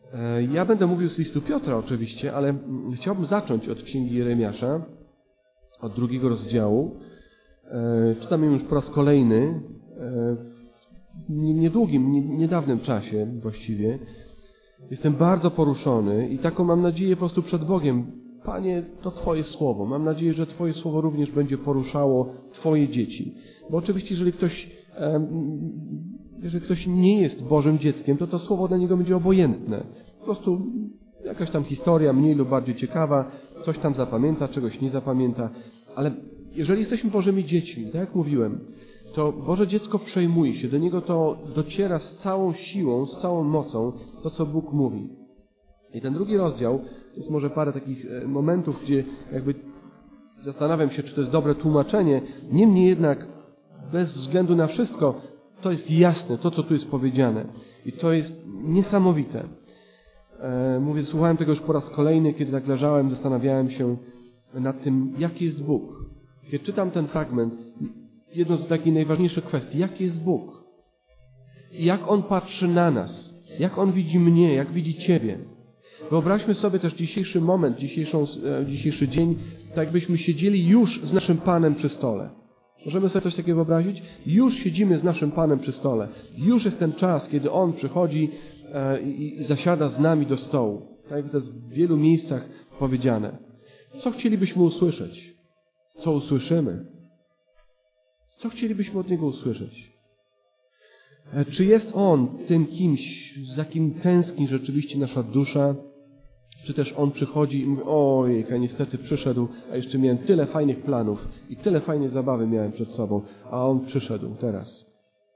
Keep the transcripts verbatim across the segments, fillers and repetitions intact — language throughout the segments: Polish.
Ja będę mówił z listu Piotra oczywiście, ale chciałbym zacząć od Księgi Jeremiasza, od drugiego rozdziału. Czytam ją już po raz kolejny, w niedługim, niedawnym czasie właściwie. Jestem bardzo poruszony i taką mam nadzieję po prostu przed Bogiem. Panie, to Twoje Słowo. Mam nadzieję, że Twoje Słowo również będzie poruszało Twoje dzieci. Bo oczywiście, jeżeli ktoś, jeżeli ktoś nie jest Bożym dzieckiem, to to Słowo dla niego będzie obojętne. Po prostu jakaś tam historia, mniej lub bardziej ciekawa, coś tam zapamięta, czegoś nie zapamięta. Ale jeżeli jesteśmy Bożymi dziećmi, tak jak mówiłem, to Boże dziecko przejmuje się, do niego to dociera z całą siłą, z całą mocą to, co Bóg mówi. I ten drugi rozdział, jest może parę takich momentów, gdzie jakby zastanawiam się, czy to jest dobre tłumaczenie. Niemniej jednak, bez względu na wszystko, to jest jasne, to, co tu jest powiedziane. I to jest niesamowite. Mówię, słuchałem tego już po raz kolejny, kiedy tak leżałem, zastanawiałem się nad tym, jaki jest Bóg. Kiedy czytam ten fragment, jedną z takich najważniejszych kwestii, jaki jest Bóg? I jak On patrzy na nas? Jak On widzi mnie? Jak widzi Ciebie? Wyobraźmy sobie też dzisiejszy moment, dzisiejszą, dzisiejszy dzień, tak jakbyśmy siedzieli już z naszym Panem przy stole. Możemy sobie coś takiego wyobrazić? Już siedzimy z naszym Panem przy stole. Już jest ten czas, kiedy On przychodzi i zasiada z nami do stołu. Tak jak to jest w wielu miejscach powiedziane. Co chcielibyśmy usłyszeć? Co usłyszymy? Co chcielibyśmy od Niego usłyszeć? Czy jest On tym kimś, za kim tęskni rzeczywiście nasza dusza? Czy też On przychodzi i mówi, ojejka, niestety przyszedł, a jeszcze miałem tyle fajnych planów i tyle fajnej zabawy miałem przed sobą, a On przyszedł teraz.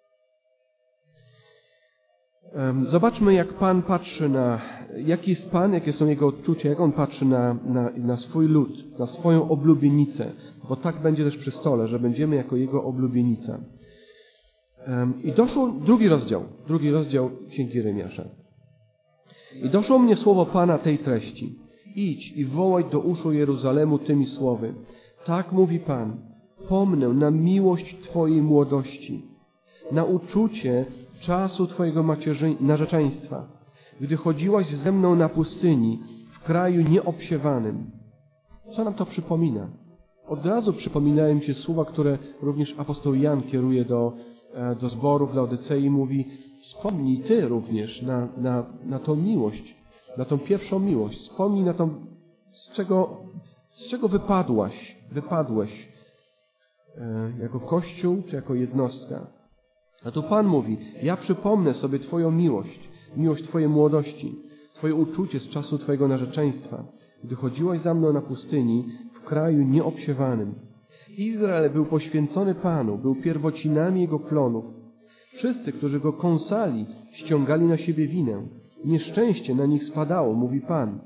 Zobaczmy, jak Pan patrzy na, jaki jest Pan, jakie są Jego odczucia, jak On patrzy na, na, na swój lud, na swoją oblubienicę, bo tak będzie też przy stole, że będziemy jako Jego oblubienica. I doszło, drugi rozdział, drugi rozdział Księgi Jeremiasza. I doszło mnie słowo Pana tej treści. Idź i wołaj do uszu Jeruzalemu tymi słowy. Tak mówi Pan, pomnę na miłość Twojej młodości, na uczucie czasu Twojego macierzy... narzeczeństwa, gdy chodziłaś ze mną na pustyni, w kraju nieobsiewanym. Co nam to przypomina? Od razu przypominają się słowa, które również apostoł Jan kieruje do, do zborów, dla Laodycei, mówi, wspomnij Ty również na, na, na tą miłość, na tą pierwszą miłość. Wspomnij na tą, z czego, z czego wypadłaś, wypadłeś e, jako Kościół czy jako jednostka. A tu Pan mówi, ja przypomnę sobie Twoją miłość, miłość Twojej młodości, Twoje uczucie z czasu Twojego narzeczeństwa, gdy chodziłaś za mną na pustyni w kraju nieobsiewanym. Izrael był poświęcony Panu, był pierwocinami Jego plonów. Wszyscy, którzy Go kąsali, ściągali na siebie winę. Nieszczęście na nich spadało, mówi Pan.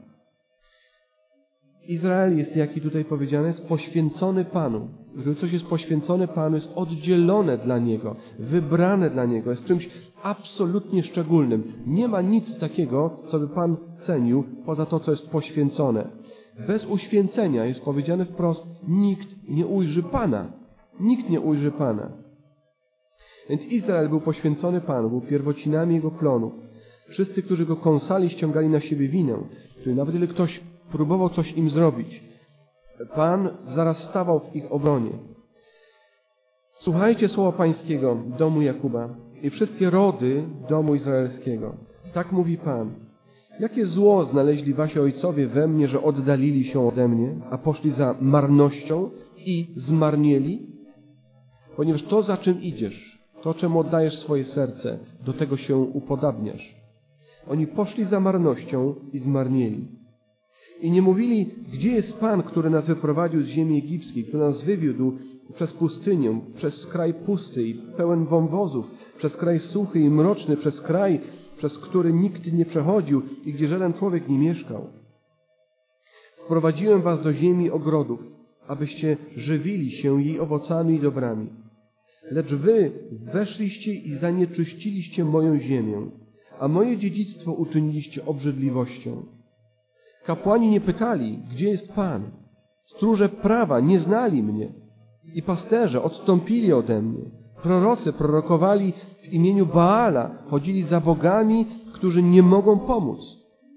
Izrael jest, jak i tutaj powiedziane, jest poświęcony Panu. Jeżeli coś jest poświęcone Panu, jest oddzielone dla Niego, wybrane dla Niego, jest czymś absolutnie szczególnym. Nie ma nic takiego, co by Pan cenił, poza to, co jest poświęcone. Bez uświęcenia, jest powiedziane wprost, nikt nie ujrzy Pana. Nikt nie ujrzy Pana. Więc Izrael był poświęcony Panu, był pierwocinami Jego plonów. Wszyscy, którzy Go kąsali, ściągali na siebie winę. Czyli nawet gdy ktoś próbował coś im zrobić, Pan zaraz stawał w ich obronie. Słuchajcie słowa Pańskiego, domu Jakuba, i wszystkie rody domu izraelskiego. Tak mówi Pan. Jakie zło znaleźli wasi ojcowie we mnie, że oddalili się ode mnie, a poszli za marnością i zmarnieli? Ponieważ to, za czym idziesz, to, czemu oddajesz swoje serce, do tego się upodabniasz. Oni poszli za marnością i zmarnieli. I nie mówili, gdzie jest Pan, który nas wyprowadził z ziemi egipskiej, który nas wywiódł przez pustynię, przez kraj pusty i pełen wąwozów, przez kraj suchy i mroczny, przez kraj, przez który nikt nie przechodził i gdzie żaden człowiek nie mieszkał. Wprowadziłem was do ziemi ogrodów, abyście żywili się jej owocami i dobrami. Lecz wy weszliście i zanieczyściliście moją ziemię, a moje dziedzictwo uczyniliście obrzydliwością. Kapłani nie pytali, gdzie jest Pan. Stróże prawa nie znali mnie i pasterze odstąpili ode mnie. Prorocy prorokowali w imieniu Baala, chodzili za bogami, którzy nie mogą pomóc.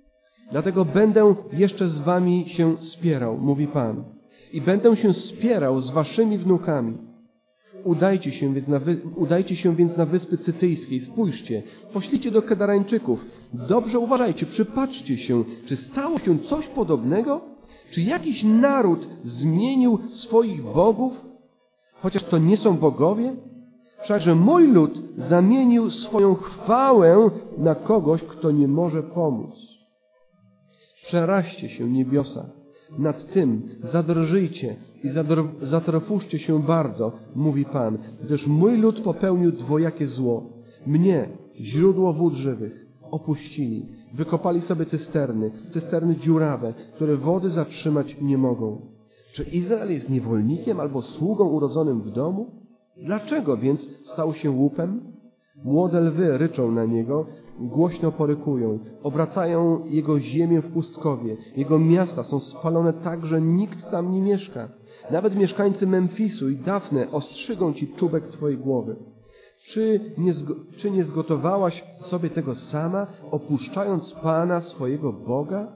Dlatego będę jeszcze z wami się spierał, mówi Pan. I będę się spierał z waszymi wnukami. Udajcie się więc na, wy... Udajcie się więc na Wyspy Cytyjskiej. Spójrzcie, poślijcie do Kedarańczyków. Dobrze uważajcie, przypatrzcie się, czy stało się coś podobnego? Czy jakiś naród zmienił swoich bogów? Chociaż to nie są bogowie? Wszakże mój lud zamienił swoją chwałę na kogoś, kto nie może pomóc. Przeraźcie się niebiosa. Nad tym zadrżyjcie i zatrwożcie się bardzo, mówi Pan, gdyż mój lud popełnił dwojakie zło. Mnie, źródło wód żywych, opuścili. Wykopali sobie cysterny, cysterny dziurawe, które wody zatrzymać nie mogą. Czy Izrael jest niewolnikiem albo sługą urodzonym w domu? Dlaczego więc stał się łupem? Młode lwy ryczą na niego, głośno porykują, obracają jego ziemię w pustkowie. Jego miasta są spalone tak, że nikt tam nie mieszka. Nawet mieszkańcy Memfisu i Dafne ostrzygą ci czubek twojej głowy. Czy nie, czy nie zgotowałaś sobie tego sama, opuszczając Pana swojego Boga?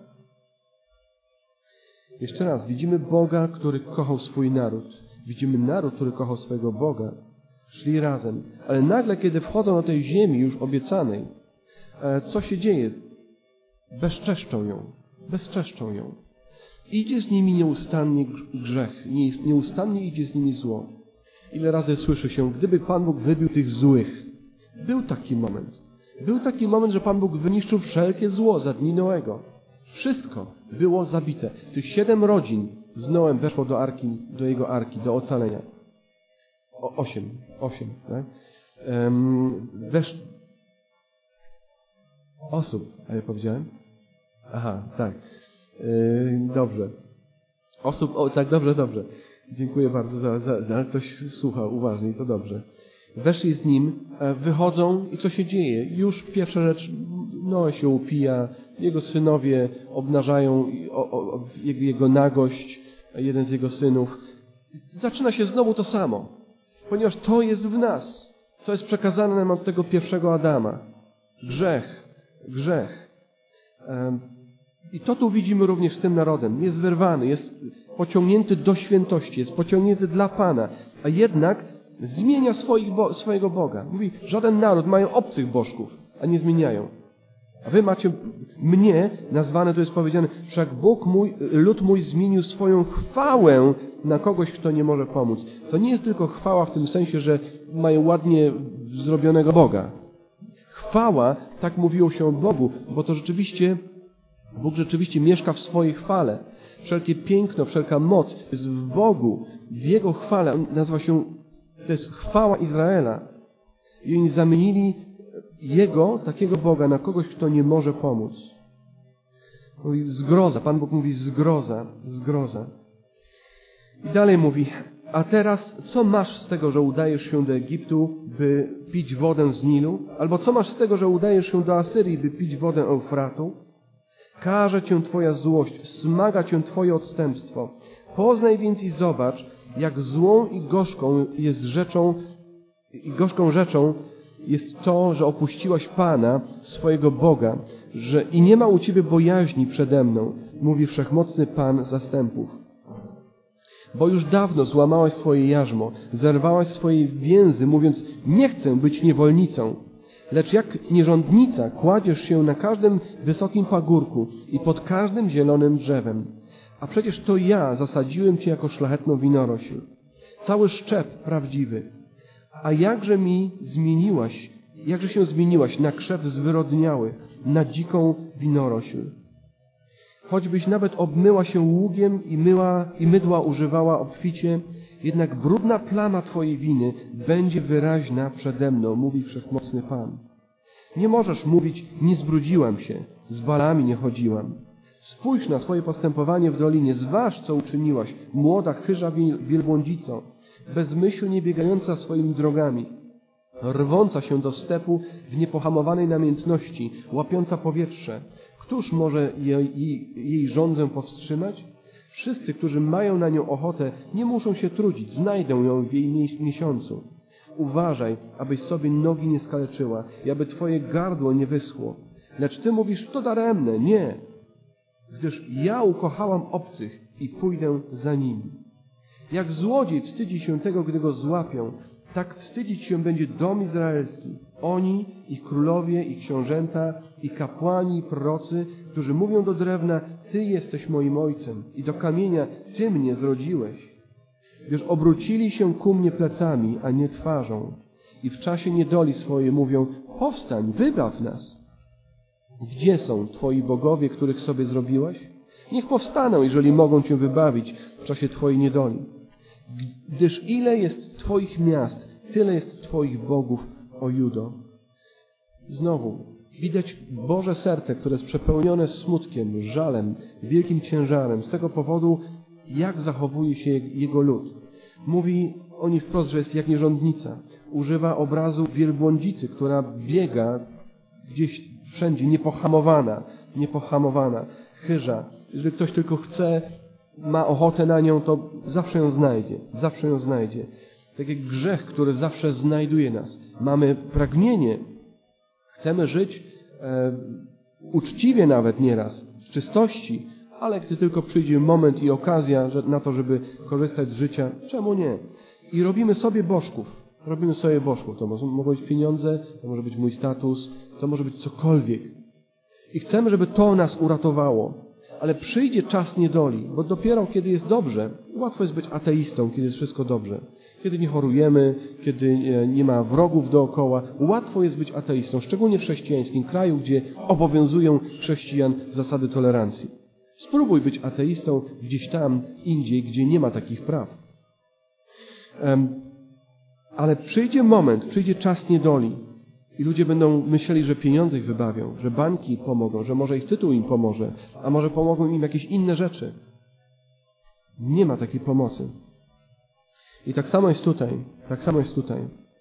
Jeszcze raz, widzimy Boga, który kochał swój naród. Widzimy naród, który kochał swojego Boga. Szli razem. Ale nagle, kiedy wchodzą do tej ziemi już obiecanej, co się dzieje? Bezczeszczą ją. Bezczeszczą ją. Idzie z nimi nieustannie grzech. Nieustannie idzie z nimi zło. Ile razy słyszy się, gdyby Pan Bóg wybił tych złych. Był taki moment. Był taki moment, że Pan Bóg wyniszczył wszelkie zło za dni Noego. Wszystko było zabite. Tych siedem rodzin z Noem weszło do arki, do jego arki, do ocalenia. O, osiem. Osiem, tak? Um, wesz... Osób, a ja powiedziałem? Aha, tak. Yy, dobrze. Osób, o, tak, dobrze, dobrze. Dziękuję bardzo za, za, za ktoś słucha uważnie, to dobrze. Weszli z nim, wychodzą i co się dzieje? Już pierwsza rzecz, Noe się upija, jego synowie obnażają o, o, jego nagość, jeden z jego synów. Zaczyna się znowu to samo, ponieważ to jest w nas. To jest przekazane nam od tego pierwszego Adama. Grzech, grzech. I to tu widzimy również z tym narodem. Jest wyrwany, jest pociągnięty do świętości, jest pociągnięty dla Pana, a jednak zmienia swoich bo- swojego Boga. Mówi, żaden naród mają obcych bożków, a nie zmieniają. A wy macie mnie, nazwane tu jest powiedziane, wszak Bóg mój, lud mój zmienił swoją chwałę na kogoś, kto nie może pomóc. To nie jest tylko chwała w tym sensie, że mają ładnie zrobionego Boga. Chwała, tak mówiło się o Bogu, bo to rzeczywiście, Bóg rzeczywiście mieszka w swojej chwale. Wszelkie piękno, wszelka moc jest w Bogu, w Jego chwale. On nazywa się, to jest chwała Izraela. I oni zamienili Jego, takiego Boga, na kogoś, kto nie może pomóc. Mówi zgroza. Pan Bóg mówi zgroza, zgroza. I dalej mówi, a teraz co masz z tego, że udajesz się do Egiptu, by pić wodę z Nilu? Albo co masz z tego, że udajesz się do Asyrii, by pić wodę Eufratu? Karze cię Twoja złość, smaga cię Twoje odstępstwo. Poznaj więc i zobacz, jak złą i gorzką jest rzeczą, i gorzką rzeczą jest to, że opuściłaś Pana, swojego Boga, że i nie ma u Ciebie bojaźni przede mną, mówi Wszechmocny Pan zastępów. Bo już dawno złamałaś swoje jarzmo, zerwałaś swoje więzy, mówiąc, nie chcę być niewolnicą. Lecz jak nierządnica kładziesz się na każdym wysokim pagórku i pod każdym zielonym drzewem. A przecież to ja zasadziłem Cię jako szlachetną winorośl. Cały szczep prawdziwy. A jakże mi zmieniłaś, jakże się zmieniłaś na krzew zwyrodniały, na dziką winorośl. Choćbyś nawet obmyła się ługiem i, myła, i mydła używała obficie, jednak brudna plama Twojej winy będzie wyraźna przede mną, mówi Wszechmocny Pan. Nie możesz mówić, nie zbrudziłam się, z balami nie chodziłam. Spójrz na swoje postępowanie w dolinie, zważ, co uczyniłaś, młoda chyża wielbłądzico, bezmyślnie biegająca swoimi drogami, rwąca się do stepu w niepohamowanej namiętności, łapiąca powietrze. Któż może jej, jej, jej żądzę powstrzymać? Wszyscy, którzy mają na nią ochotę, nie muszą się trudzić, znajdą ją w jej miesiącu. Uważaj, abyś sobie nogi nie skaleczyła i aby Twoje gardło nie wyschło. Lecz Ty mówisz, to daremne. Nie. gdyż ja ukochałam obcych i pójdę za nimi. Jak złodziej wstydzi się tego, gdy go złapią, tak wstydzić się będzie dom izraelski. Oni, ich królowie, ich książęta, ich kapłani, prorocy, którzy mówią do drewna, Ty jesteś moim ojcem i do kamienia Ty mnie zrodziłeś. Gdyż obrócili się ku mnie plecami, a nie twarzą. I w czasie niedoli swojej mówią, powstań, wybaw nas. Gdzie są Twoi bogowie, których sobie zrobiłeś? Niech powstaną, jeżeli mogą Cię wybawić w czasie Twojej niedoli. Gdyż ile jest Twoich miast, tyle jest Twoich bogów, o Judo. Znowu, widać Boże serce, które jest przepełnione smutkiem, żalem, wielkim ciężarem z tego powodu, jak zachowuje się Jego lud. Mówi o niej wprost, że jest jak nierządnica. Używa obrazu wielbłądzicy, która biega gdzieś wszędzie, niepohamowana, niepohamowana, chyża. Jeżeli ktoś tylko chce, ma ochotę na nią, to zawsze ją znajdzie, zawsze ją znajdzie. Tak jak grzech, który zawsze znajduje nas. Mamy pragnienie, chcemy żyć e, uczciwie nawet nieraz, w czystości, ale gdy tylko przyjdzie moment i okazja że, na to, żeby korzystać z życia, czemu nie? I robimy sobie bożków. Robimy sobie bożków. To mogą być pieniądze, to może być mój status, to może być cokolwiek. I chcemy, żeby to nas uratowało. Ale przyjdzie czas niedoli, bo dopiero kiedy jest dobrze, łatwo jest być ateistą, kiedy jest wszystko dobrze. Kiedy nie chorujemy, kiedy nie ma wrogów dookoła, łatwo jest być ateistą, szczególnie w chrześcijańskim kraju, gdzie obowiązują chrześcijan zasady tolerancji. Spróbuj być ateistą gdzieś tam, indziej, gdzie nie ma takich praw. Um, ale przyjdzie moment, przyjdzie czas niedoli i ludzie będą myśleli, że pieniądze ich wybawią, że banki pomogą, że może ich tytuł im pomoże, a może pomogą im jakieś inne rzeczy. Nie ma takiej pomocy. I tak samo jest tutaj. Tak samo jest tutaj.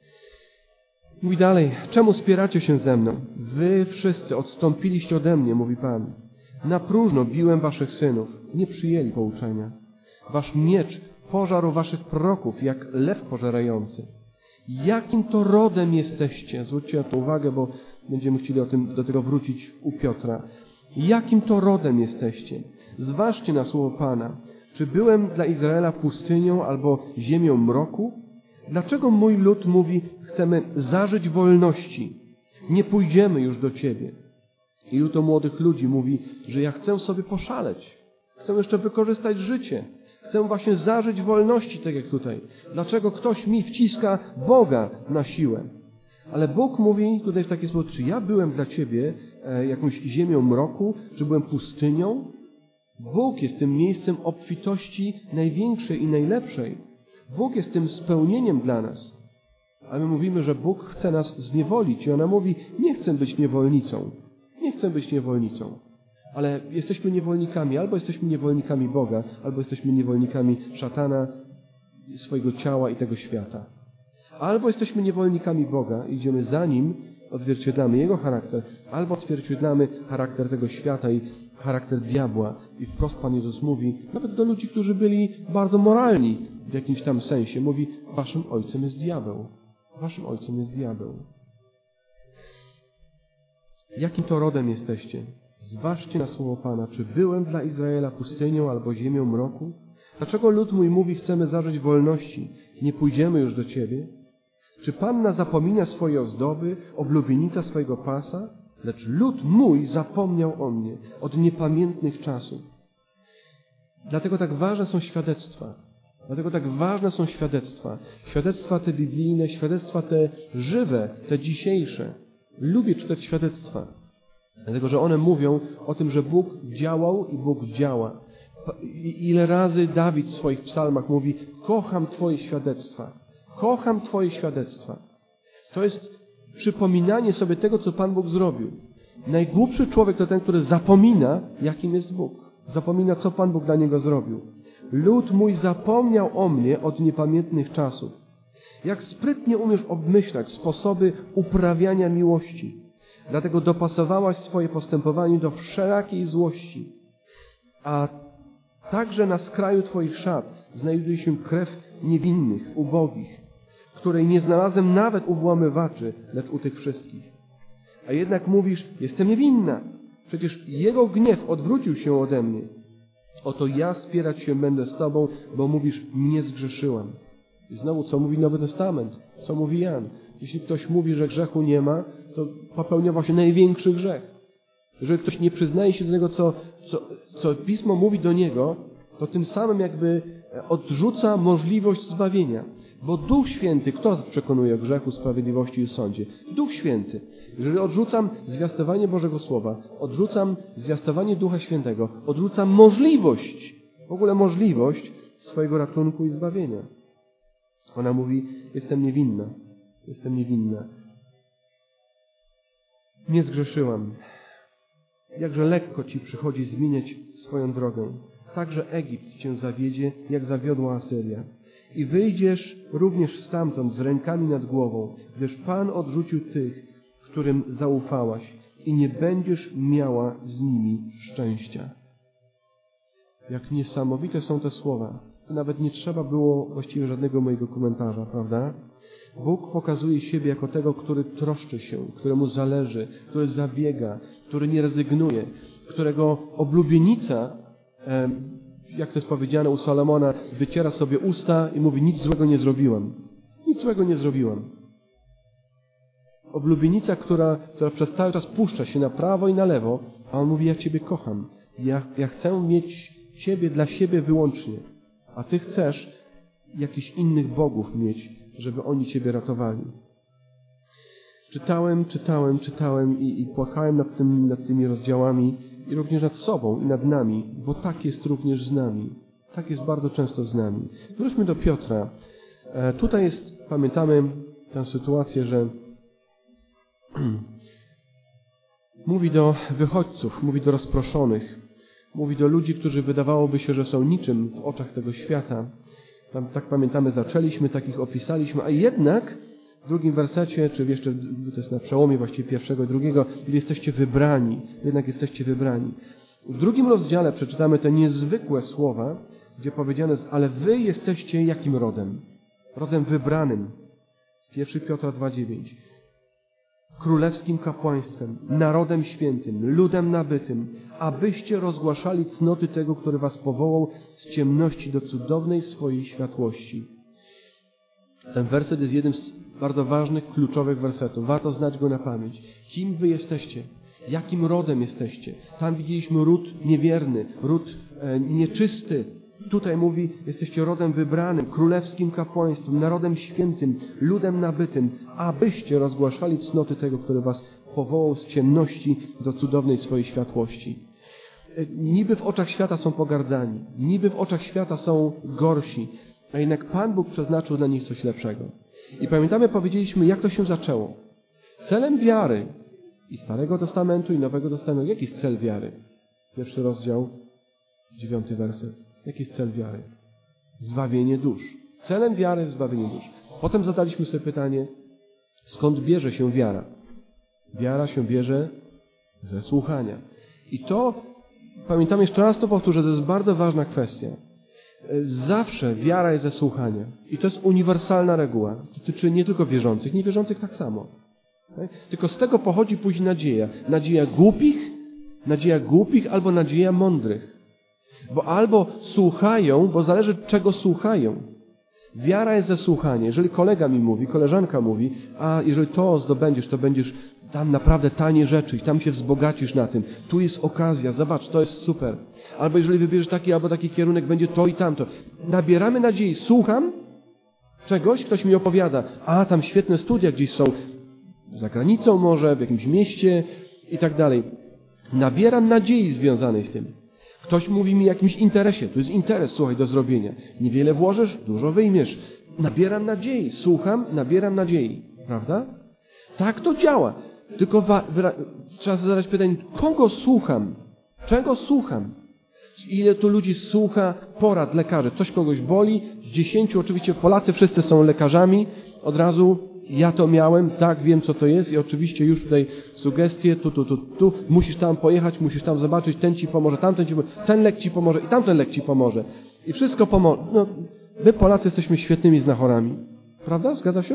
Mówi dalej, czemu spieracie się ze mną? Wy wszyscy odstąpiliście ode mnie, mówi Pan. Na próżno biłem waszych synów. Nie przyjęli pouczenia. Wasz miecz pożarł waszych proroków, jak lew pożerający. Jakim to rodem jesteście? Zwróćcie na to uwagę, bo będziemy chcieli o tym, do tego wrócić u Piotra. Jakim to rodem jesteście? Zważcie na słowo Pana. Czy byłem dla Izraela pustynią albo ziemią mroku? Dlaczego mój lud mówi, chcemy zażyć wolności, nie pójdziemy już do Ciebie? Ilu to młodych ludzi mówi, że ja chcę sobie poszaleć, chcę jeszcze wykorzystać życie, chcę właśnie zażyć wolności, tak jak tutaj. Dlaczego ktoś mi wciska Boga na siłę? Ale Bóg mówi tutaj w taki sposób, czy ja byłem dla Ciebie e, jakąś ziemią mroku, czy byłem pustynią? Bóg jest tym miejscem obfitości największej i najlepszej. Bóg jest tym spełnieniem dla nas. A my mówimy, że Bóg chce nas zniewolić. I ona mówi, nie chcę być niewolnicą. Nie chcę być niewolnicą. Ale jesteśmy niewolnikami. Albo jesteśmy niewolnikami Boga, albo jesteśmy niewolnikami szatana, swojego ciała i tego świata. Albo jesteśmy niewolnikami Boga, idziemy za Nim, odzwierciedlamy Jego charakter, albo odzwierciedlamy charakter tego świata i charakter diabła. I wprost Pan Jezus mówi, nawet do ludzi, którzy byli bardzo moralni w jakimś tam sensie, mówi, waszym ojcem jest diabeł. Waszym ojcem jest diabeł. Jakim to rodem jesteście? Zważcie na słowo Pana, czy byłem dla Izraela pustynią albo ziemią mroku? Dlaczego lud mój mówi, chcemy zażyć wolności, nie pójdziemy już do Ciebie? Czy Panna zapomina swoje ozdoby, oblubienica swojego pasa? Lecz lud mój zapomniał o mnie od niepamiętnych czasów. Dlatego tak ważne są świadectwa. Dlatego tak ważne są świadectwa. Świadectwa te biblijne, świadectwa te żywe, te dzisiejsze. Lubię czytać świadectwa. Dlatego, że one mówią o tym, że Bóg działał i Bóg działa. Ile razy Dawid w swoich psalmach mówi, kocham Twoje świadectwa. Kocham Twoje świadectwa. To jest przypominanie sobie tego, co Pan Bóg zrobił. Najgłupszy człowiek to ten, który zapomina, jakim jest Bóg. Zapomina, co Pan Bóg dla niego zrobił. Lud mój zapomniał o mnie od niepamiętnych czasów. Jak sprytnie umiesz obmyślać sposoby uprawiania miłości. Dlatego dopasowałaś swoje postępowanie do wszelakiej złości. A także na skraju Twoich szat znajduje się krew niewinnych, ubogich, której nie znalazłem nawet u włamywaczy, lecz u tych wszystkich. A jednak mówisz, jestem niewinna. Przecież Jego gniew odwrócił się ode mnie. Oto ja spierać się będę z Tobą, bo mówisz, nie zgrzeszyłam. I znowu, co mówi Nowy Testament? Co mówi Jan? Jeśli ktoś mówi, że grzechu nie ma, to popełnia właśnie największy grzech. Jeżeli ktoś nie przyznaje się do tego, co, co, co Pismo mówi do niego, to tym samym jakby odrzuca możliwość zbawienia. Bo Duch Święty, kto nas przekonuje o grzechu, sprawiedliwości i sądzie? Duch Święty. Jeżeli odrzucam zwiastowanie Bożego Słowa, odrzucam zwiastowanie Ducha Świętego, odrzucam możliwość, w ogóle możliwość swojego ratunku i zbawienia. Ona mówi, jestem niewinna, jestem niewinna. Nie zgrzeszyłam. Jakże lekko Ci przychodzi zmieniać swoją drogę. Także Egipt Cię zawiedzie, jak zawiodła Asyria. I wyjdziesz również stamtąd z rękami nad głową, gdyż Pan odrzucił tych, którym zaufałaś i nie będziesz miała z nimi szczęścia. Jak niesamowite są te słowa. To nawet nie trzeba było właściwie żadnego mojego komentarza, prawda? Bóg pokazuje siebie jako tego, który troszczy się, któremu zależy, który zabiega, który nie rezygnuje, którego oblubienica, jak to jest powiedziane u Salomona, wyciera sobie usta i mówi, nic złego nie zrobiłam. Nic złego nie zrobiłam. Oblubienica, która, która przez cały czas puszcza się na prawo i na lewo, a on mówi, ja Ciebie kocham. Ja, ja chcę mieć Ciebie dla siebie wyłącznie. A Ty chcesz jakichś innych bogów mieć, żeby oni Ciebie ratowali. Czytałem, czytałem, czytałem i, i płakałem nad, tym, nad tymi rozdziałami i również nad sobą i nad nami, bo tak jest również z nami. Tak jest bardzo często z nami. Wróćmy do Piotra. E, tutaj jest, pamiętamy tę sytuację, że mówi do wychodźców, mówi do rozproszonych, mówi do ludzi, którzy wydawałoby się, że są niczym w oczach tego świata. Tam, tak pamiętamy, zaczęliśmy, takich opisaliśmy, a jednak w drugim wersecie, czy jeszcze to jest na przełomie właściwie pierwszego i drugiego, wy jesteście wybrani, jednak jesteście wybrani. W drugim rozdziale przeczytamy te niezwykłe słowa, gdzie powiedziane jest, ale wy jesteście jakim rodem? Rodem wybranym. pierwszy Piotra dwa dziewięć. Królewskim kapłaństwem, narodem świętym, ludem nabytym, abyście rozgłaszali cnoty tego, który was powołał z ciemności do cudownej swojej światłości. Ten werset jest jednym z bardzo ważnych, kluczowych wersetów. Warto znać go na pamięć. Kim wy jesteście? Jakim rodem jesteście? Tam widzieliśmy ród niewierny, ród e, nieczysty. Tutaj mówi, jesteście rodem wybranym, królewskim kapłaństwem, narodem świętym, ludem nabytym, abyście rozgłaszali cnoty tego, który was powołał z ciemności do cudownej swojej światłości. Niby w oczach świata są pogardzani, niby w oczach świata są gorsi, a jednak Pan Bóg przeznaczył dla nich coś lepszego. I pamiętamy, powiedzieliśmy, jak to się zaczęło. Celem wiary i Starego Testamentu, i Nowego Testamentu, jaki jest cel wiary? Pierwszy rozdział, dziewiąty werset. Jaki jest cel wiary? Zbawienie dusz. Celem wiary jest zbawienie dusz. Potem zadaliśmy sobie pytanie, skąd bierze się wiara? Wiara się bierze ze słuchania. I to, pamiętam jeszcze raz to powtórzę, to jest bardzo ważna kwestia. Zawsze wiara jest ze słuchania. I to jest uniwersalna reguła. Dotyczy nie tylko wierzących, niewierzących tak samo. Tak? Tylko z tego pochodzi później nadzieja. Nadzieja głupich, nadzieja głupich albo nadzieja mądrych. Bo albo słuchają, bo zależy czego słuchają. Wiara jest ze słuchania. Jeżeli kolega mi mówi, koleżanka mówi, a jeżeli to zdobędziesz, to będziesz tam naprawdę tanie rzeczy i tam się wzbogacisz na tym. Tu jest okazja, zobacz, to jest super. Albo jeżeli wybierzesz taki albo taki kierunek, będzie to i tamto. Nabieramy nadziei. Słucham czegoś, ktoś mi opowiada, a tam świetne studia gdzieś są, za granicą może, w jakimś mieście i tak dalej. Nabieram nadziei związanej z tym. Ktoś mówi mi o jakimś interesie. To jest interes, słuchaj, do zrobienia. Niewiele włożysz, dużo wyjmiesz. Nabieram nadziei. Słucham, nabieram nadziei. Prawda? Tak to działa. Tylko wa- wyra- trzeba zadać pytanie, kogo słucham? Czego słucham? Ile tu ludzi słucha porad lekarzy? Ktoś kogoś boli? Z dziesięciu oczywiście Polacy wszyscy są lekarzami. Od razu ja to miałem, tak, wiem co to jest i oczywiście już tutaj sugestie, tu, tu, tu, tu, musisz tam pojechać, musisz tam zobaczyć, ten ci pomoże, tamten ci pomoże, ten lek ci pomoże i tamten lek ci pomoże. I wszystko pomoże. No, my Polacy jesteśmy świetnymi znachorami. Prawda? Zgadza się?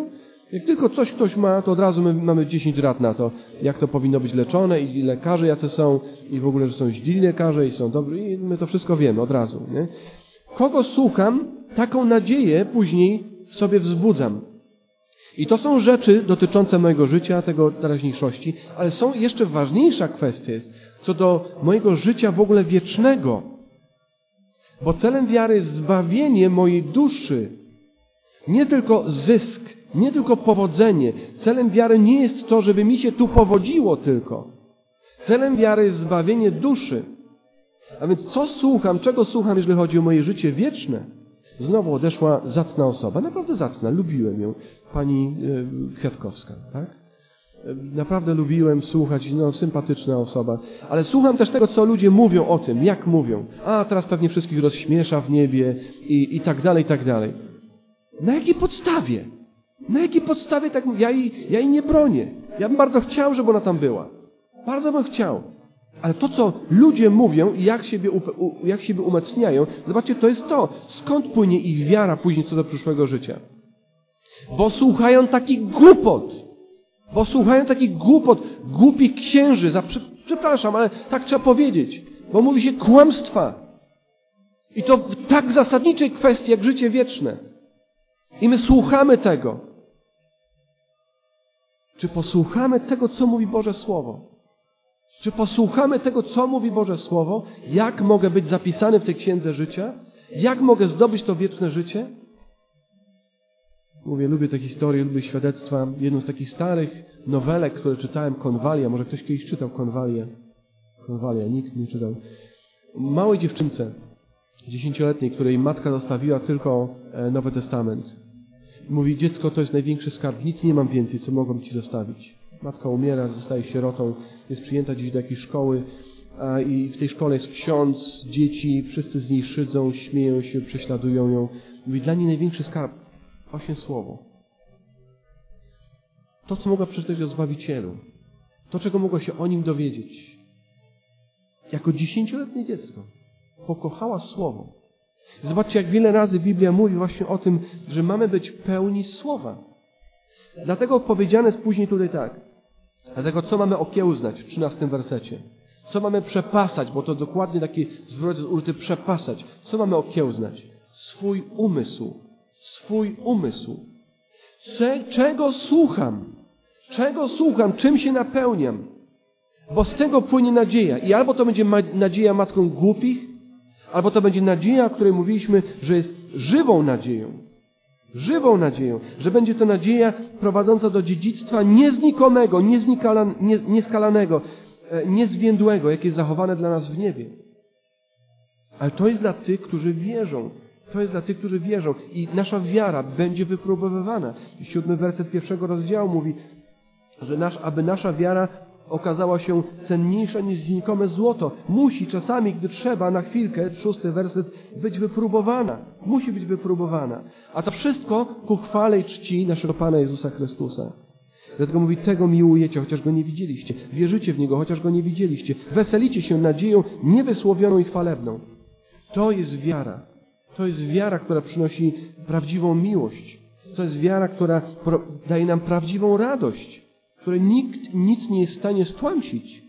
Jak tylko coś ktoś ma, to od razu my mamy dziesięć rad na to, jak to powinno być leczone i lekarze jacy są i w ogóle, że są źli lekarze i są dobrzy i my to wszystko wiemy od razu. Nie? Kogo słucham, taką nadzieję później sobie wzbudzam. I to są rzeczy dotyczące mojego życia, tego teraźniejszości, ale są jeszcze ważniejsza kwestia jest co do mojego życia w ogóle wiecznego. Bo celem wiary jest zbawienie mojej duszy. Nie tylko zysk, nie tylko powodzenie. Celem wiary nie jest to, żeby mi się tu powodziło tylko. Celem wiary jest zbawienie duszy. A więc co słucham, czego słucham, jeżeli chodzi o moje życie wieczne? Znowu odeszła zacna osoba, naprawdę zacna, lubiłem ją, pani e, Kwiatkowska, tak? E, naprawdę lubiłem słuchać, no sympatyczna osoba, ale słucham też tego, co ludzie mówią o tym, jak mówią. A teraz pewnie wszystkich rozśmiesza w niebie i, i tak dalej, i tak dalej. Na jakiej podstawie? Na jakiej podstawie tak mówię? Ja jej, ja jej nie bronię. Ja bym bardzo chciał, żeby ona tam była. Bardzo bym chciał. Ale to, co ludzie mówią i jak siebie, jak siebie umacniają, zobaczcie, to jest to, skąd płynie ich wiara później co do przyszłego życia. Bo słuchają takich głupot. Bo słuchają takich głupot, głupich księży. Za, przepraszam, ale tak trzeba powiedzieć. Bo mówi się kłamstwa. I to w tak zasadniczej kwestii, jak życie wieczne. I my słuchamy tego. Czy posłuchamy tego, co mówi Boże Słowo? Czy posłuchamy tego, co mówi Boże Słowo? Jak mogę być zapisany w tej księdze życia? Jak mogę zdobyć to wieczne życie? Mówię, lubię te historie, lubię świadectwa. Jedną z takich starych nowelek, które czytałem, Konwalia, może ktoś kiedyś czytał Konwalię. Konwalia, nikt nie czytał. Małej dziewczynce, dziesięcioletniej, której matka zostawiła tylko Nowy Testament. Mówi, dziecko, to jest największy skarb, nic nie mam więcej, co mogą ci zostawić. Matka umiera, zostaje sierotą, jest przyjęta gdzieś do jakiejś szkoły a i w tej szkole jest ksiądz, dzieci, wszyscy z niej szydzą, śmieją się, prześladują ją. Mówi, dla niej największy skarb, właśnie słowo. To, co mogła przeczytać o Zbawicielu. To, czego mogła się o Nim dowiedzieć. Jako dziesięcioletnie dziecko pokochała Słowo. Zobaczcie, jak wiele razy Biblia mówi właśnie o tym, że mamy być pełni Słowa. Dlatego powiedziane jest później tutaj tak. Dlatego co mamy okiełznać w trzynastym wersecie? Co mamy przepasać? Bo to dokładnie taki zwrot jest użyty, przepasać. Co mamy okiełznać? Swój umysł. Swój umysł. Cze, czego słucham? Czego słucham? Czym się napełniam? Bo z tego płynie nadzieja. I albo to będzie ma, nadzieja matką głupich, albo to będzie nadzieja, o której mówiliśmy, że jest żywą nadzieją. Żywą nadzieją. Że będzie to nadzieja prowadząca do dziedzictwa nieznikomego, nieznikala, nie, nieskalanego, niezwiędłego, jakie jest zachowane dla nas w niebie. Ale to jest dla tych, którzy wierzą. To jest dla tych, którzy wierzą. I nasza wiara będzie wypróbowywana. Siódmy werset pierwszego rozdziału mówi, że nasz, aby nasza wiara okazała się cenniejsza niż znikome złoto. Musi czasami, gdy trzeba, na chwilkę, szósty werset, być wypróbowana. Musi być wypróbowana. A to wszystko ku chwale i czci naszego Pana Jezusa Chrystusa. Dlatego mówi, tego miłujecie, chociaż Go nie widzieliście. Wierzycie w Niego, chociaż Go nie widzieliście. Weselicie się nadzieją niewysłowioną i chwalebną. To jest wiara. To jest wiara, która przynosi prawdziwą miłość. To jest wiara, która daje nam prawdziwą radość, której nikt nic nie jest w stanie stłamsić.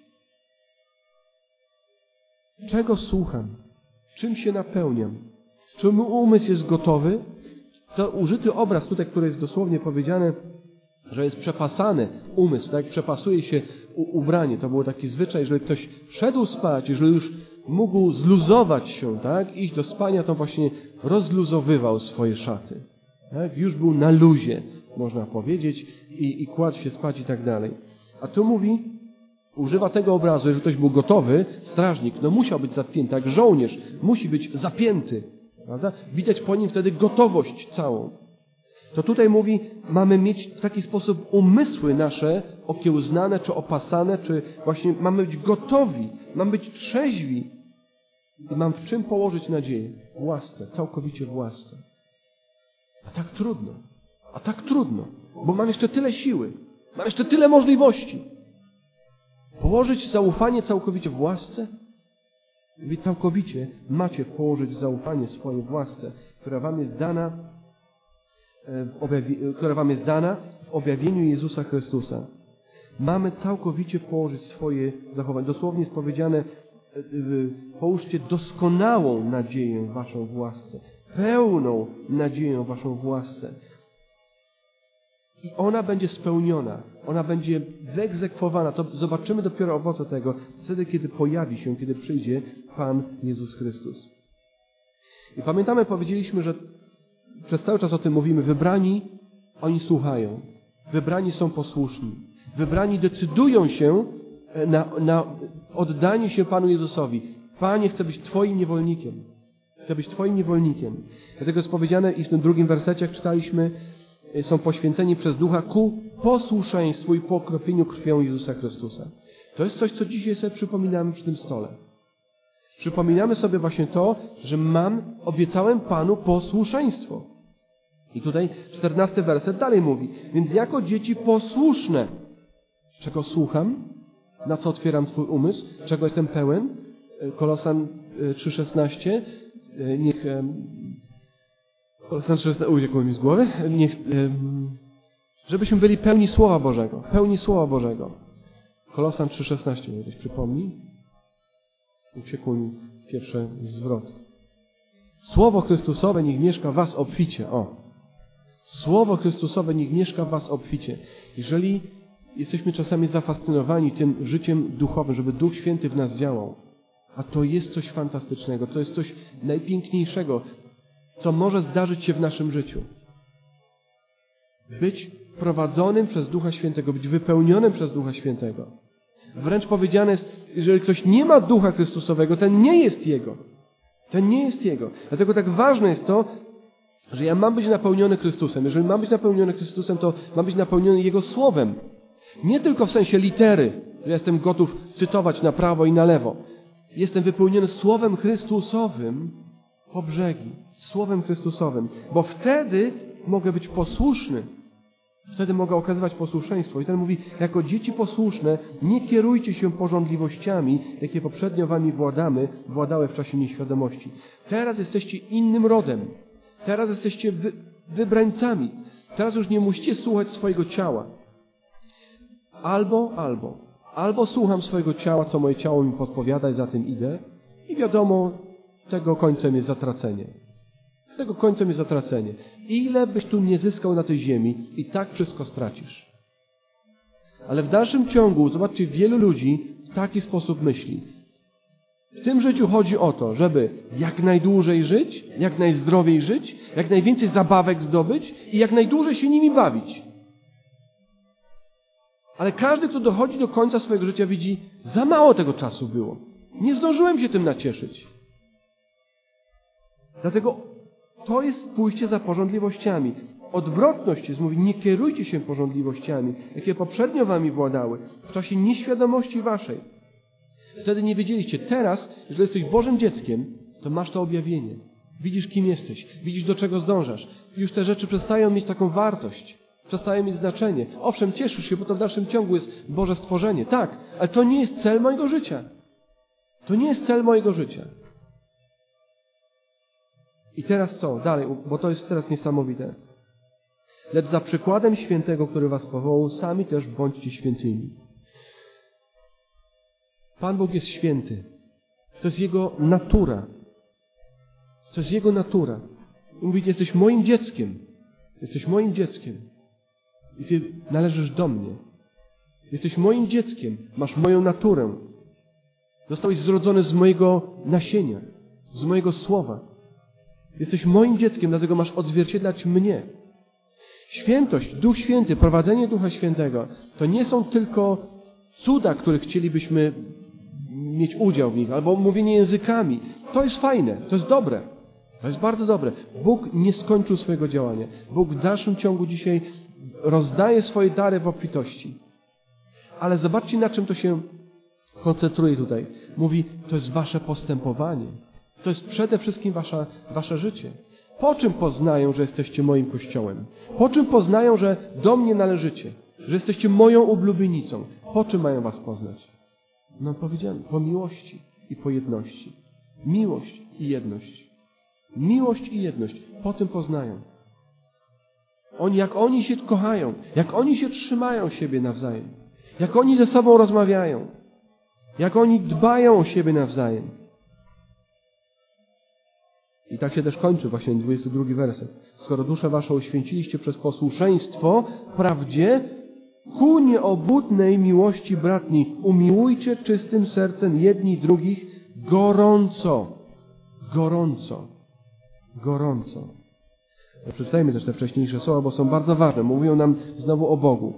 Czego słucham? Czym się napełniam? Czy mój umysł jest gotowy? To użyty obraz tutaj, który jest dosłownie powiedziane, że jest przepasany umysł, tak jak przepasuje się ubranie. To był taki zwyczaj, jeżeli ktoś szedł spać, jeżeli już mógł zluzować się, tak, iść do spania, to właśnie rozluzowywał swoje szaty. Tak? Już był na luzie, można powiedzieć, i, i kładł się spać i tak dalej. A tu mówi, używa tego obrazu, jeżeli ktoś był gotowy, strażnik, no musiał być zapięty, jak żołnierz, musi być zapięty. Prawda? Widać po nim wtedy gotowość całą. To tutaj mówi, mamy mieć w taki sposób umysły nasze okiełznane, czy opasane, czy właśnie mamy być gotowi, mamy być trzeźwi. I mam w czym położyć nadzieję? W łasce, całkowicie w łasce. A tak trudno, a tak trudno, bo mam jeszcze tyle siły, mam jeszcze tyle możliwości. Położyć zaufanie całkowicie w łasce? Wy całkowicie macie położyć zaufanie swoje w łasce, która wam jest dana, która wam jest dana w objawieniu Jezusa Chrystusa. Mamy całkowicie położyć swoje zachowanie. Dosłownie jest powiedziane, połóżcie doskonałą nadzieję waszą w łasce. Pełną nadzieję waszą w łasce. I ona będzie spełniona. Ona będzie wyegzekwowana. To zobaczymy dopiero owoce tego, wtedy, kiedy pojawi się, kiedy przyjdzie Pan Jezus Chrystus. I pamiętamy, powiedzieliśmy, że przez cały czas o tym mówimy. Wybrani, oni słuchają. Wybrani są posłuszni. Wybrani decydują się na, na oddanie się Panu Jezusowi. Panie, chcę być Twoim niewolnikiem. Chcę być Twoim niewolnikiem. Dlatego jest powiedziane i w tym drugim wersecie, jak czytaliśmy, są poświęceni przez Ducha ku posłuszeństwu i pokropieniu krwią Jezusa Chrystusa. To jest coś, co dzisiaj sobie przypominamy przy tym stole. Przypominamy sobie właśnie to, że mam, obiecałem Panu posłuszeństwo. I tutaj czternasty werset dalej mówi. Więc jako dzieci posłuszne, czego słucham, na co otwieram Twój umysł, czego jestem pełen, Kolosan trzy szesnaście, niech Kolosan trzy szesnaście, uciekło mi z głowy, niech, żebyśmy byli pełni Słowa Bożego, pełni Słowa Bożego. Kolosan trzy szesnaście, mnie ktoś przypomni. Uciekł mi pierwszy zwrot. Słowo Chrystusowe niech mieszka w was obficie. O. Słowo Chrystusowe niech mieszka w was obficie. Jeżeli jesteśmy czasami zafascynowani tym życiem duchowym, żeby Duch Święty w nas działał, a to jest coś fantastycznego, to jest coś najpiękniejszego, co może zdarzyć się w naszym życiu. Być prowadzonym przez Ducha Świętego, być wypełnionym przez Ducha Świętego. Wręcz powiedziane jest, jeżeli ktoś nie ma Ducha Chrystusowego, ten nie jest Jego. Ten nie jest Jego. Dlatego tak ważne jest to, że ja mam być napełniony Chrystusem. Jeżeli mam być napełniony Chrystusem, to mam być napełniony Jego Słowem. Nie tylko w sensie litery, że jestem gotów cytować na prawo i na lewo. Jestem wypełniony Słowem Chrystusowym po brzegi. Słowem Chrystusowym. Bo wtedy mogę być posłuszny. Wtedy mogę okazywać posłuszeństwo. I ten mówi, jako dzieci posłuszne, nie kierujcie się pożądliwościami, jakie poprzednio wami władamy, władały w czasie nieświadomości. Teraz jesteście innym rodem. Teraz jesteście wy, wybrańcami. Teraz już nie musicie słuchać swojego ciała. Albo, albo. Albo słucham swojego ciała, co moje ciało mi podpowiada i za tym idę. I wiadomo, tego końcem jest zatracenie. Tego końcem jest zatracenie. Ile byś tu nie zyskał na tej ziemi, i tak wszystko stracisz. Ale w dalszym ciągu, zobaczcie, wielu ludzi w taki sposób myśli. W tym życiu chodzi o to, żeby jak najdłużej żyć, jak najzdrowiej żyć, jak najwięcej zabawek zdobyć i jak najdłużej się nimi bawić. Ale każdy, kto dochodzi do końca swojego życia, widzi, za mało tego czasu było. Nie zdążyłem się tym nacieszyć. Dlatego to jest pójście za pożądliwościami. Odwrotność jest, mówi, nie kierujcie się pożądliwościami, jakie poprzednio wami władały, w czasie nieświadomości waszej. Wtedy nie wiedzieliście. Teraz, jeżeli jesteś Bożym dzieckiem, to masz to objawienie. Widzisz, kim jesteś. Widzisz, do czego zdążasz. Już te rzeczy przestają mieć taką wartość. Przestają mieć znaczenie. Owszem, cieszysz się, bo to w dalszym ciągu jest Boże stworzenie. Tak, ale to nie jest cel mojego życia. To nie jest cel mojego życia. I teraz co? Dalej, bo to jest teraz niesamowite. Lecz za przykładem świętego, który was powołał, sami też bądźcie świętymi. Pan Bóg jest święty. To jest Jego natura. To jest Jego natura. Mówi, jesteś moim dzieckiem. Jesteś moim dzieckiem. I Ty należysz do mnie. Jesteś moim dzieckiem. Masz moją naturę. Zostałeś zrodzony z mojego nasienia. Z mojego słowa. Jesteś moim dzieckiem, dlatego masz odzwierciedlać mnie. Świętość, Duch Święty, prowadzenie Ducha Świętego, to nie są tylko cuda, których chcielibyśmy mieć udział w nich, albo mówienie językami. To jest fajne, to jest dobre. To jest bardzo dobre. Bóg nie skończył swojego działania. Bóg w dalszym ciągu dzisiaj rozdaje swoje dary w obfitości. Ale zobaczcie, na czym to się koncentruje tutaj. Mówi, to jest wasze postępowanie. To jest przede wszystkim wasza, wasze życie. Po czym poznają, że jesteście moim Kościołem? Po czym poznają, że do mnie należycie? Że jesteście moją ublubienicą? Po czym mają was poznać? No powiedziałem, po miłości i po jedności. Miłość i jedność. Miłość i jedność. Po tym poznają. Oni, jak oni się kochają, jak oni się trzymają siebie nawzajem, jak oni ze sobą rozmawiają, jak oni dbają o siebie nawzajem. I tak się też kończy właśnie dwudziesty drugi werset. Skoro duszę waszą uświęciliście przez posłuszeństwo prawdzie, ku nieobłudnej miłości bratniej, umiłujcie czystym sercem jedni drugich gorąco. Gorąco. Gorąco. Przeczytajmy też te wcześniejsze słowa, bo są bardzo ważne. Mówią nam znowu o Bogu.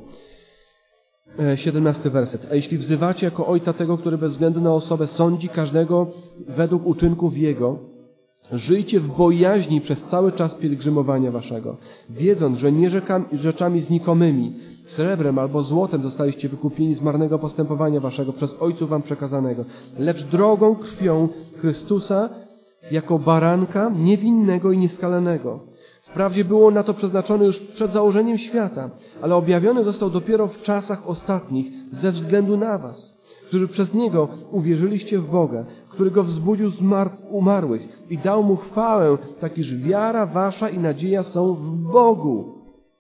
siedemnasty werset. A jeśli wzywacie jako Ojca tego, który bez względu na osobę sądzi każdego według uczynków Jego, żyjcie w bojaźni przez cały czas pielgrzymowania waszego, wiedząc, że nie rzeczami znikomymi, srebrem albo złotem zostaliście wykupieni z marnego postępowania waszego przez Ojców wam przekazanego, lecz drogą krwią Chrystusa jako baranka niewinnego i nieskalanego. Wprawdzie było na to przeznaczone już przed założeniem świata, ale objawiony został dopiero w czasach ostatnich ze względu na was, którzy przez Niego uwierzyliście w Boga, który Go wzbudził z umarłych i dał Mu chwałę, tak iż wiara wasza i nadzieja są w Bogu.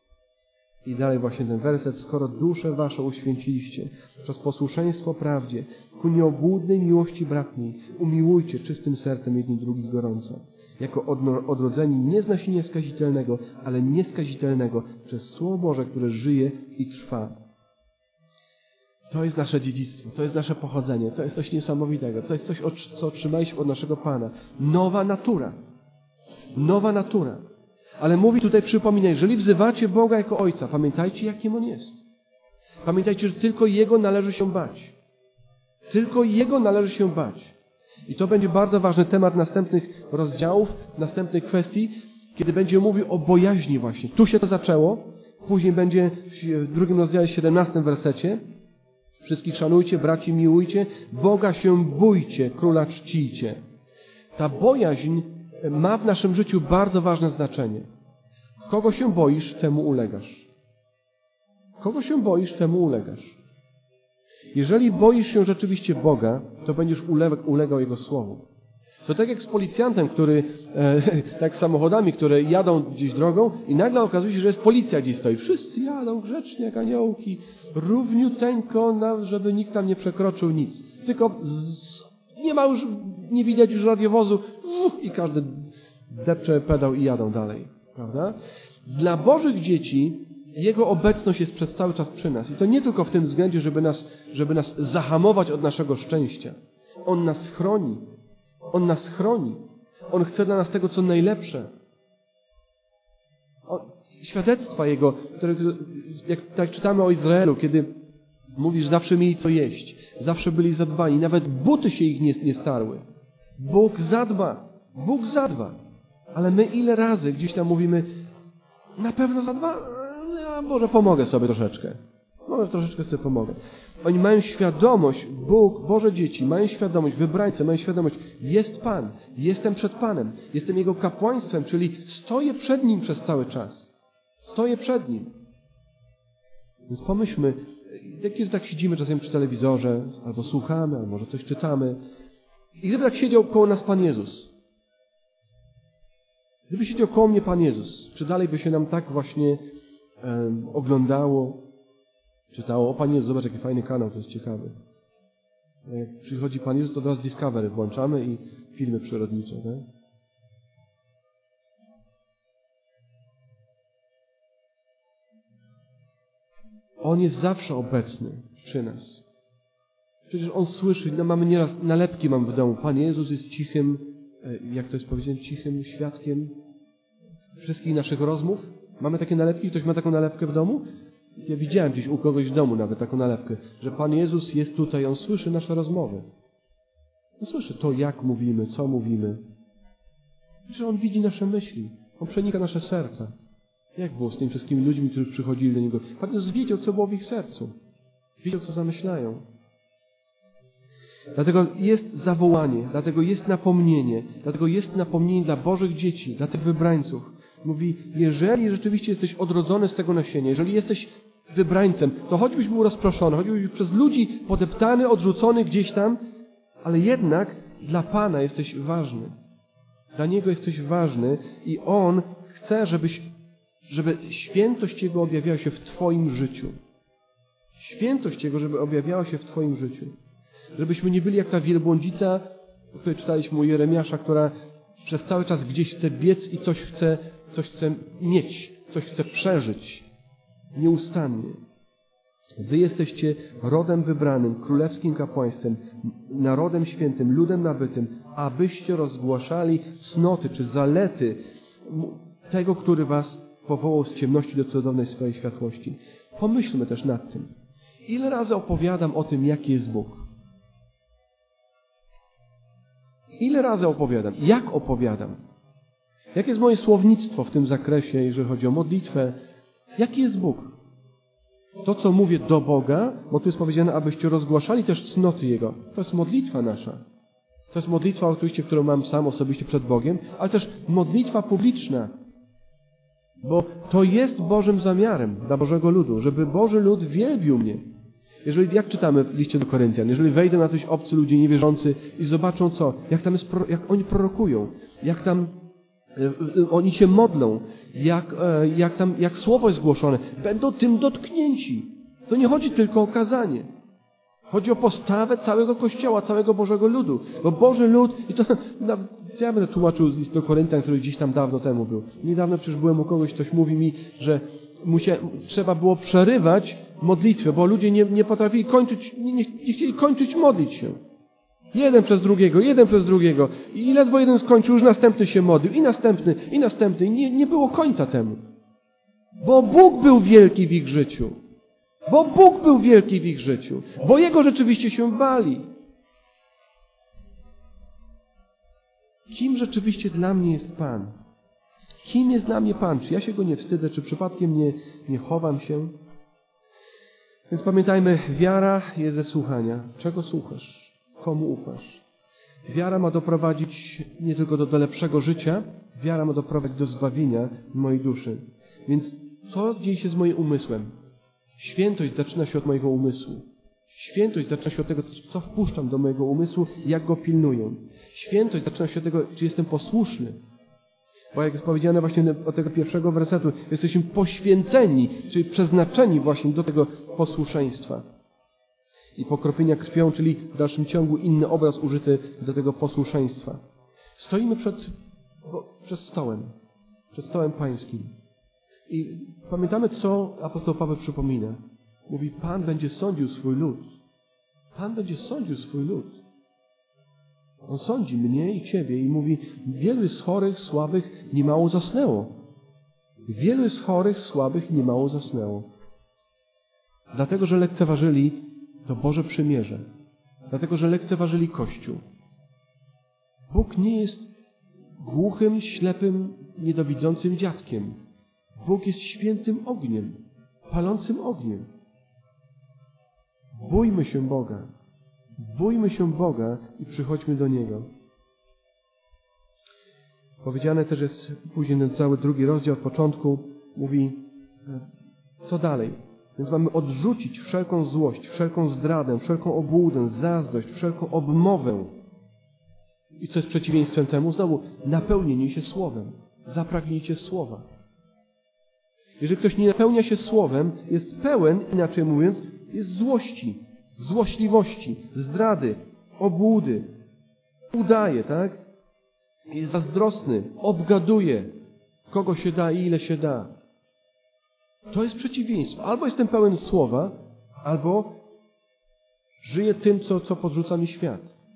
I dalej właśnie ten werset, skoro duszę waszą uświęciliście przez posłuszeństwo prawdzie, ku nieobłudnej miłości bratniej, umiłujcie czystym sercem jedni drugich gorąco, jako odrodzeni nie z nasienia skazitelnego, ale nieskazitelnego przez Słowo Boże, które żyje i trwa. To jest nasze dziedzictwo, to jest nasze pochodzenie, to jest coś niesamowitego, to jest coś, co otrzymaliśmy od naszego Pana. Nowa natura. Nowa natura. Ale mówi tutaj, przypomina, jeżeli wzywacie Boga jako Ojca, pamiętajcie, jakim On jest. Pamiętajcie, że tylko Jego należy się bać. Tylko Jego należy się bać. I to będzie bardzo ważny temat następnych rozdziałów, następnych kwestii, kiedy będzie mówił o bojaźni właśnie. Tu się to zaczęło, później będzie w drugim rozdziale, siedemnastym wersecie. Wszystkich szanujcie, braci miłujcie, Boga się bójcie, Króla czcijcie. Ta bojaźń ma w naszym życiu bardzo ważne znaczenie. Kogo się boisz, temu ulegasz. Kogo się boisz, temu ulegasz. Jeżeli boisz się rzeczywiście Boga, to będziesz ulegał Jego Słowu. To tak jak z policjantem, który, e, tak z samochodami, które jadą gdzieś drogą i nagle okazuje się, że jest policja gdzieś stoi. Wszyscy jadą grzecznie jak aniołki, równiuteńko, żeby nikt tam nie przekroczył nic. Tylko z, nie ma już, nie widać już radiowozu i każdy depcze pedał i jadą dalej. Prawda? Dla Bożych dzieci Jego obecność jest przez cały czas przy nas. I to nie tylko w tym względzie, żeby nas, żeby nas zahamować od naszego szczęścia. On nas chroni. On nas chroni. On chce dla nas tego, co najlepsze. O, świadectwa Jego, które, jak tak czytamy o Izraelu, kiedy mówisz, zawsze mieli co jeść, zawsze byli zadbani, nawet buty się ich nie, nie starły. Bóg zadba. Bóg zadba. Ale my ile razy gdzieś tam mówimy, na pewno zadba? No, może pomogę sobie troszeczkę. Może troszeczkę sobie pomogę. Oni mają świadomość, Bóg, Boże dzieci, mają świadomość, wybrańcy mają świadomość, jest Pan, jestem przed Panem, jestem Jego kapłaństwem, czyli stoję przed Nim przez cały czas. Stoję przed Nim. Więc pomyślmy, kiedy tak siedzimy czasem przy telewizorze, albo słuchamy, albo może coś czytamy, i gdyby tak siedział koło nas Pan Jezus, gdyby siedział koło mnie Pan Jezus, czy dalej by się nam tak właśnie um, oglądało, czytało, o Panie Jezu, zobacz jaki fajny kanał, to jest ciekawy. Jak przychodzi Pan Jezus, to od razu Discovery włączamy i filmy przyrodnicze. Tak? On jest zawsze obecny przy nas. Przecież On słyszy, no mamy nieraz nalepki mam w domu. Pan Jezus jest cichym, jak to jest powiedziane, cichym świadkiem wszystkich naszych rozmów. Mamy takie nalepki? Ktoś ma taką nalepkę w domu? Ja widziałem gdzieś u kogoś w domu nawet taką nalepkę, że Pan Jezus jest tutaj, On słyszy nasze rozmowy. On słyszy to, jak mówimy, co mówimy. Że On widzi nasze myśli. On przenika nasze serca. Jak było z tymi wszystkimi ludźmi, którzy przychodzili do Niego? Pan Jezus wiedział, co było w ich sercu. Wiedział, co zamyślają. Dlatego jest zawołanie, dlatego jest napomnienie, dlatego jest napomnienie dla Bożych dzieci, dla tych wybrańców. Mówi, jeżeli rzeczywiście jesteś odrodzony z tego nasienia, jeżeli jesteś wybrańcem, to choćbyś był rozproszony, choćbyś przez ludzi podeptany, odrzucony gdzieś tam, ale jednak dla Pana jesteś ważny. Dla Niego jesteś ważny i On chce, żebyś żeby świętość Jego objawiała się w Twoim życiu. Świętość Jego, żeby objawiała się w Twoim życiu. Żebyśmy nie byli jak ta wielbłądzica, o której czytaliśmy u Jeremiasza, która przez cały czas gdzieś chce biec i coś chce, coś chce mieć, coś chce przeżyć. Nieustannie. Wy jesteście rodem wybranym, królewskim kapłaństwem, narodem świętym, ludem nabytym, abyście rozgłaszali cnoty czy zalety tego, który was powołał z ciemności do cudownej swojej światłości. Pomyślmy też nad tym. Ile razy opowiadam o tym, jaki jest Bóg? Ile razy opowiadam? Jak opowiadam? Jakie jest moje słownictwo w tym zakresie, jeżeli chodzi o modlitwę? Jaki jest Bóg? To, co mówię do Boga, bo tu jest powiedziane, abyście rozgłaszali też cnoty Jego. To jest modlitwa nasza. To jest modlitwa oczywiście, którą mam sam osobiście przed Bogiem, ale też modlitwa publiczna. Bo to jest Bożym zamiarem dla Bożego ludu, żeby Boży lud wielbił mnie. Jeżeli, jak czytamy w liście do Koryntian, jeżeli wejdą na coś obcy ludzie niewierzący i zobaczą co, jak tam jest, jak oni prorokują, jak tam e, oni się modlą, jak, e, jak tam, jak słowo jest głoszone, będą tym dotknięci. To nie chodzi tylko o kazanie. Chodzi o postawę całego Kościoła, całego Bożego ludu. Bo Boży lud, i to ja będę tłumaczył z listu do Koryntian, który gdzieś tam dawno temu był. Niedawno przecież byłem u kogoś, ktoś mówi mi, że musia, trzeba było przerywać modlitwę, bo ludzie nie, nie potrafili kończyć, nie, nie, nie chcieli kończyć modlić się. Jeden przez drugiego, jeden przez drugiego. I ledwo jeden skończył, już następny się modlił. I następny, i następny. I nie, nie było końca temu. Bo Bóg był wielki w ich życiu. Bo Bóg był wielki w ich życiu. Bo Jego rzeczywiście się bali. Kim rzeczywiście dla mnie jest Pan? Kim jest dla mnie Pan? Czy ja się Go nie wstydzę? Czy przypadkiem nie, nie chowam się? Więc pamiętajmy, wiara jest ze słuchania. Czego słuchasz? Komu ufasz? Wiara ma doprowadzić nie tylko do, do lepszego życia, wiara ma doprowadzić do zbawienia mojej duszy. Więc co dzieje się z moim umysłem? Świętość zaczyna się od mojego umysłu. Świętość zaczyna się od tego, co wpuszczam do mojego umysłu, jak go pilnuję. Świętość zaczyna się od tego, czy jestem posłuszny. Bo jak jest powiedziane właśnie od tego pierwszego wersetu, jesteśmy poświęceni, czyli przeznaczeni właśnie do tego posłuszeństwa. I pokropienia krwią, czyli w dalszym ciągu inny obraz użyty do tego posłuszeństwa. Stoimy przed, bo, przed stołem, przed stołem pańskim. I pamiętamy, co apostoł Paweł przypomina. Mówi, Pan będzie sądził swój lud. Pan będzie sądził swój lud. On sądzi mnie i Ciebie i mówi, wielu z chorych, słabych niemało zasnęło. Wielu z chorych, słabych niemało zasnęło. Dlatego, że lekceważyli to Boże przymierze. Dlatego, że lekceważyli Kościół. Bóg nie jest głuchym, ślepym, niedowidzącym dziadkiem. Bóg jest świętym ogniem, palącym ogniem. Bójmy się Boga. Bójmy się Boga i przychodźmy do Niego. Powiedziane też jest później ten cały drugi rozdział od początku. Mówi, co dalej? Więc mamy odrzucić wszelką złość, wszelką zdradę, wszelką obłudę, zazdrość, wszelką obmowę. I co jest przeciwieństwem temu? Znowu, napełnienie się Słowem. Zapragnijcie Słowa. Jeżeli ktoś nie napełnia się Słowem, jest pełen, inaczej mówiąc, jest złości, złośliwości, zdrady, obłudy. Udaje, tak? Jest zazdrosny, obgaduje, kogo się da i ile się da. To jest przeciwieństwo. Albo jestem pełen Słowa, albo żyję tym, co, co podrzuca mi świat.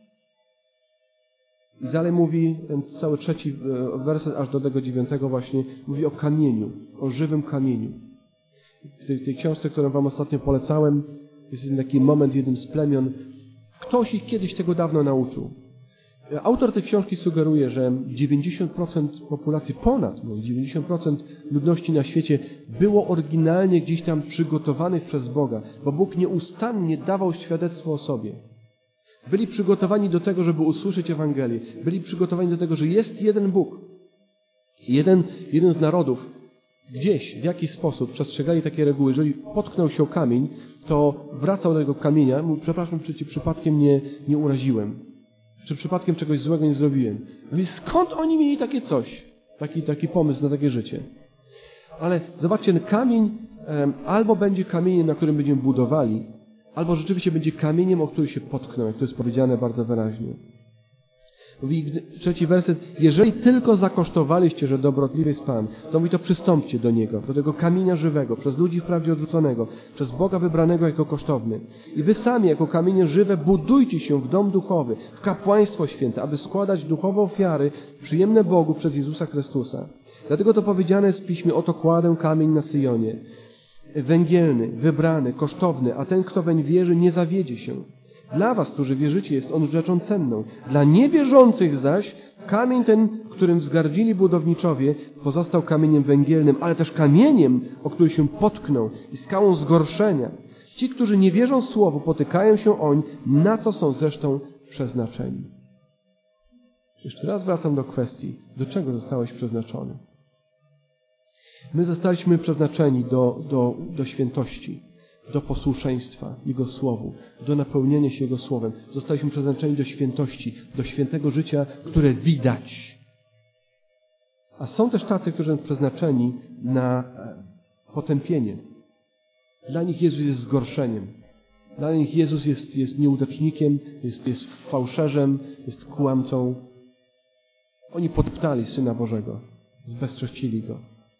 I dalej mówi, ten cały trzeci werset, aż do tego dziewiątego właśnie, mówi o kamieniu, o żywym kamieniu. W tej, tej książce, którą Wam ostatnio polecałem, jest taki moment w jednym z plemion. Ktoś ich kiedyś tego dawno nauczył. Autor tej książki sugeruje, że dziewięćdziesiąt procent populacji, ponad no, dziewięćdziesiąt procent ludności na świecie było oryginalnie gdzieś tam przygotowanych przez Boga, bo Bóg nieustannie dawał świadectwo o sobie. Byli przygotowani do tego, żeby usłyszeć Ewangelię. Byli przygotowani do tego, że jest jeden Bóg. Jeden, jeden z narodów gdzieś, w jakiś sposób przestrzegali takie reguły. Jeżeli potknął się o kamień, to wracał do tego kamienia. Mówi, przepraszam, czy Ci przypadkiem nie, nie uraziłem? Czy przypadkiem czegoś złego nie zrobiłem? Mówi, skąd oni mieli takie coś? Taki, taki pomysł na takie życie? Ale zobaczcie, ten kamień albo będzie kamieniem, na którym będziemy budowali, albo rzeczywiście będzie kamieniem, o który się potknął, jak to jest powiedziane bardzo wyraźnie. Mówi trzeci werset, jeżeli tylko zakosztowaliście, że dobrotliwy jest Pan, to mówi to przystąpcie do Niego, do tego kamienia żywego, przez ludzi wprawdzie odrzuconego, przez Boga wybranego jako kosztowny. I wy sami jako kamienie żywe budujcie się w dom duchowy, w kapłaństwo święte, aby składać duchowe ofiary przyjemne Bogu przez Jezusa Chrystusa. Dlatego to powiedziane jest w Piśmie, oto kładę kamień na Syjonie, węgielny, wybrany, kosztowny, a ten, kto weń wierzy, nie zawiedzie się. Dla was, którzy wierzycie, jest on rzeczą cenną. Dla niewierzących zaś kamień ten, którym wzgardzili budowniczowie, pozostał kamieniem węgielnym, ale też kamieniem, o który się potknął i skałą zgorszenia. Ci, którzy nie wierzą słowu, potykają się oń, na co są zresztą przeznaczeni. Jeszcze raz wracam do kwestii, do czego zostałeś przeznaczony. My zostaliśmy przeznaczeni do, do, do świętości, do posłuszeństwa Jego Słowu, do napełnienia się Jego Słowem. Zostaliśmy przeznaczeni do świętości, do świętego życia, które widać. A są też tacy, którzy są przeznaczeni na potępienie. Dla nich Jezus jest zgorszeniem. Dla nich Jezus jest, jest nieudacznikiem, jest, jest fałszerzem, jest kłamcą. Oni podeptali Syna Bożego, zbezcześcili Go.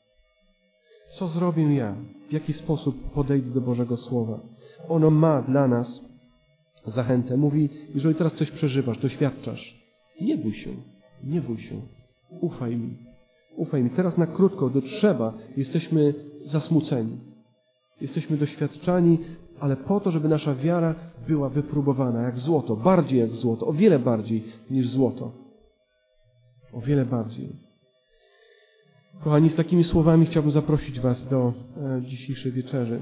Co zrobię ja? W jaki sposób podejdę do Bożego Słowa? Ono ma dla nas zachętę. Mówi, jeżeli teraz coś przeżywasz, doświadczasz, nie bój się, nie bój się. Ufaj mi. Ufaj mi. Teraz na krótko, do trzeba, jesteśmy zasmuceni. Jesteśmy doświadczani, ale po to, żeby nasza wiara była wypróbowana jak złoto. Bardziej jak złoto. O wiele bardziej niż złoto. O wiele bardziej. Kochani, z takimi słowami chciałbym zaprosić was do e, dzisiejszej wieczerzy.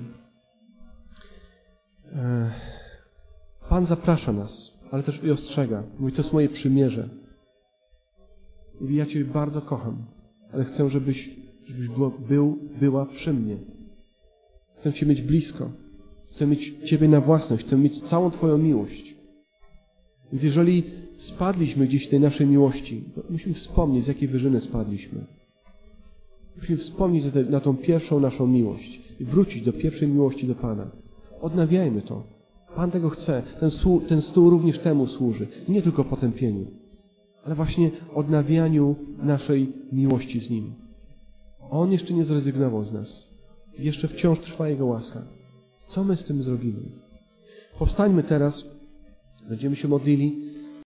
E, Pan zaprasza nas, ale też i ostrzega. Mówi, to jest moje przymierze. Mówi, ja Cię bardzo kocham, ale chcę, żebyś, żebyś było, był, była przy mnie. Chcę Cię mieć blisko. Chcę mieć Ciebie na własność. Chcę mieć całą Twoją miłość. Więc jeżeli spadliśmy gdzieś w tej naszej miłości, to musimy wspomnieć, z jakiej wyżyny spadliśmy. Musimy wspomnieć na tą pierwszą naszą miłość i wrócić do pierwszej miłości do Pana. Odnawiajmy to. Pan tego chce. Ten stół, ten stół również temu służy. Nie tylko potępieniu, ale właśnie odnawianiu naszej miłości z Nim. On jeszcze nie zrezygnował z nas. Jeszcze wciąż trwa Jego łaska. Co my z tym zrobimy? Powstańmy teraz. Będziemy się modlili.